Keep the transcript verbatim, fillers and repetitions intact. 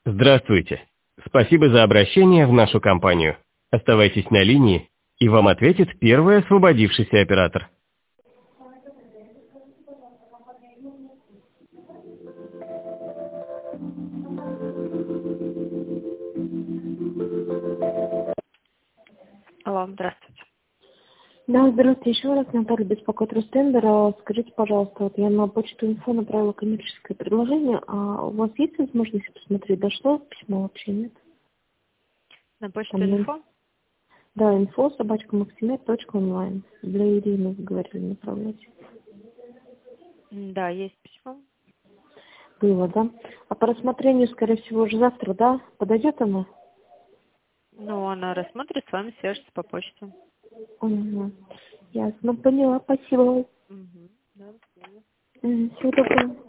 Здравствуйте. Спасибо за обращение в нашу компанию. Оставайтесь на линии, и вам ответит первый освободившийся оператор. Алло, здравствуйте. Да, здравствуйте. Еще раз Наталья беспокоит Ростендер. А скажите, пожалуйста, вот я на почту инфо направила коммерческое предложение, а у вас есть возможность посмотреть, дошло письмо вообще, нет? На почту Там, инфо? да, инфо собачка максимет точка онлайн. Для Ирины, вы говорили, направлять. Да, есть письмо. Было, да? А по рассмотрению, скорее всего, уже завтра, да? Подойдет она? Ну, она рассмотрит, с вами свяжется по почте. Угу. Ясно, поняла, спасибо. Угу. Да, до свидания. Мгм, всего доброго.